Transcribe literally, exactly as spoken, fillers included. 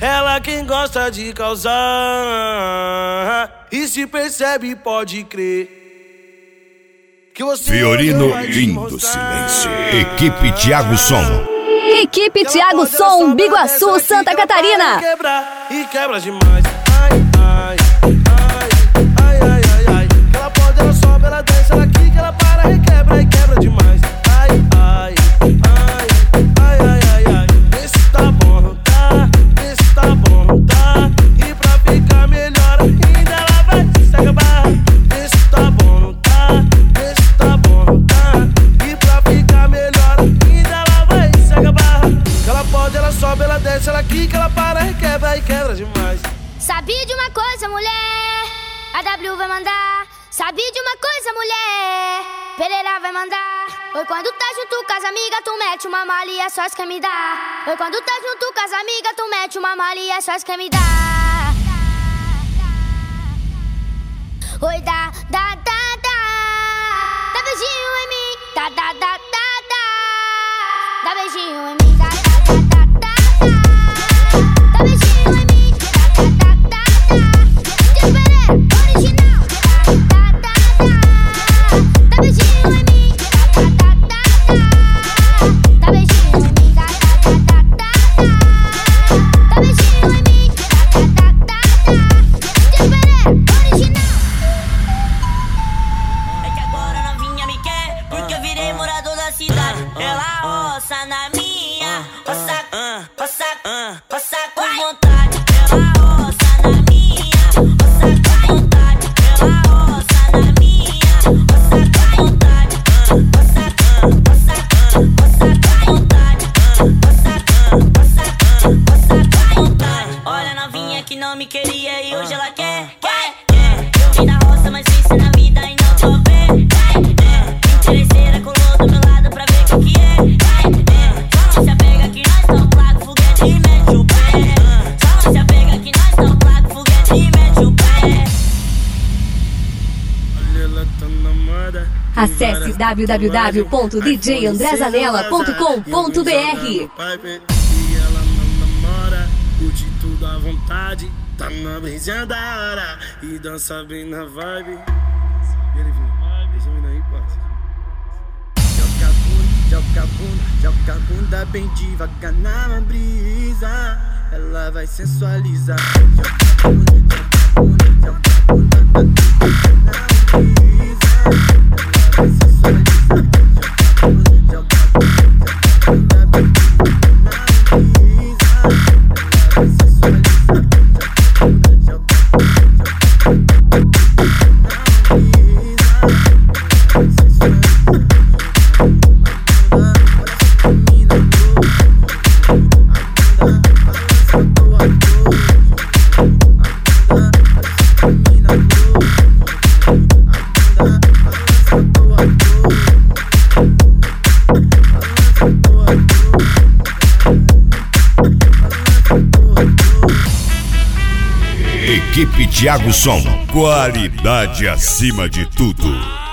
Ela quem gosta de causar e se percebe, pode crer que você Fiorino Lindo Silêncio. Equipe Thiago Som. Equipe Thiago Som, Biguaçu, Santa Catarina. E quebra, e quebra demais. Ai, ai, ai, ai, ai, ai, ai. Que ela pode, ela sobe, ela desce, ela quica, ela para e quebra, e quebra demais. Ai, ai, ai, ai, ai, ai, ai. Vê se tá bom, não tá? Vê se tá bom, não tá? E pra ficar melhor ainda ela vai se acabar. Vê se tá bom, não tá? Vê se tá bom, não tá? E pra ficar melhor ainda ela vai se acabar. Que ela pode, ela sobe, ela desce, ela quica, ela para e quebra, e quebra demais. Sabia de uma coisa, mulher? A W vai mandar. Sabia de uma coisa, mulher? Pereira vai mandar. Oi, quando tá junto com as amigas, tu mete uma mala e é só isso que me dá. Oi, quando tá junto com as amigas, tu mete uma mala e é só isso que me dá. Oi, dá, dá, dá, dá. Dá beijinho em mim. Dá, dá, dá, dá, dá. Dá beijinho em mim. Dá, dá, dá, dá, dá. Dá beijinho em mim. Dá, dá, dá, dá, dá. Pereira, original. Dá, dá, dá, dá. Dá beijinho em mim. Dá, dá, dá, dá. Dá beijinho em mim. Dá, dá, dá, dá, dá. Dá beijinho em mim. Dá, dá, dá, dá. Pereira, original. É que agora a novinha me quer, porque eu virei morador da cidade. Ela roça na minha, roça, roça, roça com vontade. Ela roça na minha, roça com vontade. Ela roça na minha, roça com vontade. Roça, roça, roça com vontade. Roça, roça, roça com vontade. Olha a novinha que não me queria e hoje ela quer, quer, quer. Eu vim da roça, mas venci na vida e não tô vendo. Interesseira colou do meu lado pra ver o que é. Só não se apega que nós tão placo, foguete e mete o pé. Só não se apega que nós tão placo, foguete e mete o pé. Olha, ela tá na moda. Acesse w w w ponto d j andré zanella ponto com ponto b r. E ela não namora, curte tudo à vontade. Tá na brisa da hora e dança bem na vibe. E ele viu, deixa eu vir aí, parça. Joga a bunda, joga a bunda, joga a bunda bem devagar na brisa. Ela vai sensualizar. Joga a bunda, joga a bunda, joga a bunda na brisa. Ela vai sensualizar. Joga a bunda, joga a bunda bem devagar na brisa. Ela vai sensualizar. Equipe Thiago Som. Qualidade acima de tudo.